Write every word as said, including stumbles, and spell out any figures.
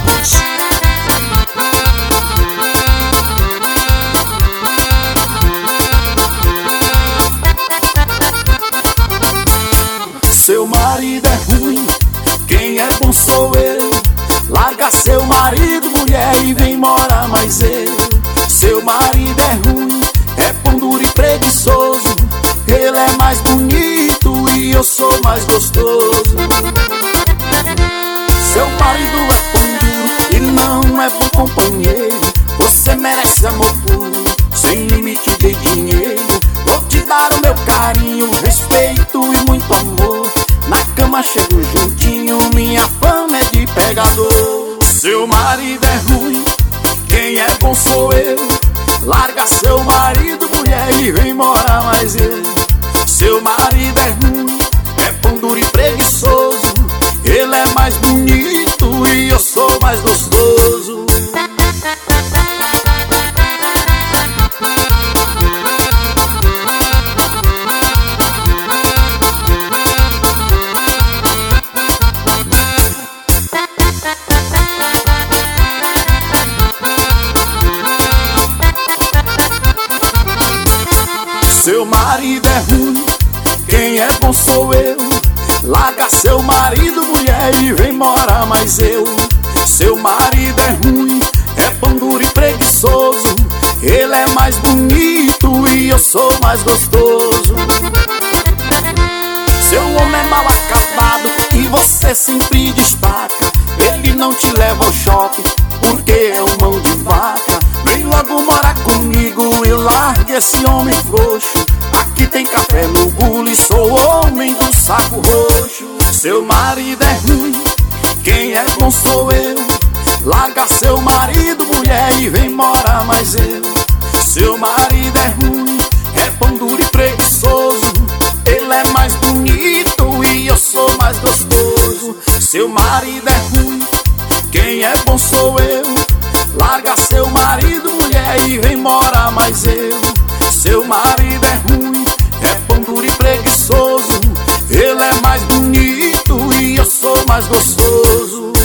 Seu marido é ruim, quem é bom sou eu. Larga seu marido, mulher, e vem morar mais eu. Seu marido é ruim, é pão duro e preguiçoso. Ele é mais bonito e eu sou mais gostoso. Seu marido é pão duro e não é bom companheiro. Você merece amor puro, sem limite de dinheiro. Vou te dar o meu carinho, respeito e muito amor. Na cama chego juntinho, minha fama é de pegador. Seu marido é ruim, quem é bom sou eu. Larga seu marido, mulher, e vem morar mais eu. Seu marido é ruim, é pão duro e preguiçoso. Ele é mais bonito e eu sou mais gostoso. Seu marido é ruim, quem é bom sou eu. Larga seu marido, mulher, e vem morar mais eu. Seu marido é ruim, é pão duro e preguiçoso. Ele é mais bonito e eu sou mais gostoso. Seu homem é mal acabado e você sempre destaca. Ele não te leva ao shopping porque é um mão de vaca. Vem logo morar comigo e largue esse homem frouxo. Aqui tem café no bule, sou homem do saco roxo. Seu marido é ruim, quem é bom sou eu. Larga seu marido, mulher, e vem morar mais eu. Seu marido é ruim, é pão duro e preguiçoso. Ele é mais bonito e eu sou mais gostoso. Seu marido é ruim, quem é bom sou eu. Larga seu marido, mulher, e vem morar mais eu. Seu marido é ruim, é pão duro e preguiçoso. Ele é mais bonito e eu sou mais gostoso.